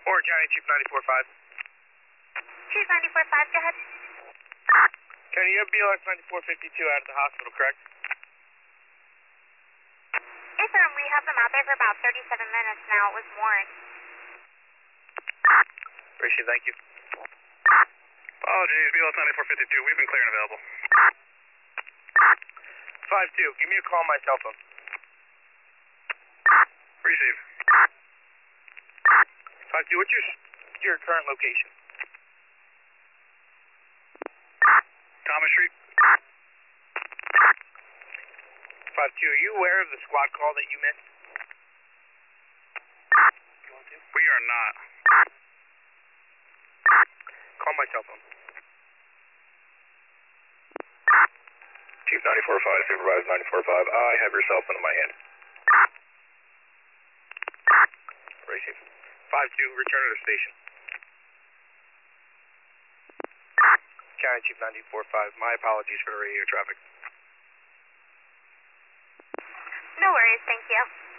Or County Chief 94.5. Chief 94.5, go ahead. County, you have BLS 9452 out of the hospital, correct? Yes, sir, we have them out there for about 37 minutes now. It was Warren. Appreciate it, thank you. Apologies, BLS 9452, we've been clear and available. 5-2, give me a call on my cell phone. Receive. 5-2, what's your current location? Thomas Street. 5-2, are you aware of the squad call that you missed? We are not. Call my cell phone. Chief 94.5, Supervisor 94.5, I have your cell phone in my hand. Receive. 5-2, return to the station. County Chief 94.5, my apologies for the radio traffic. No worries, thank you.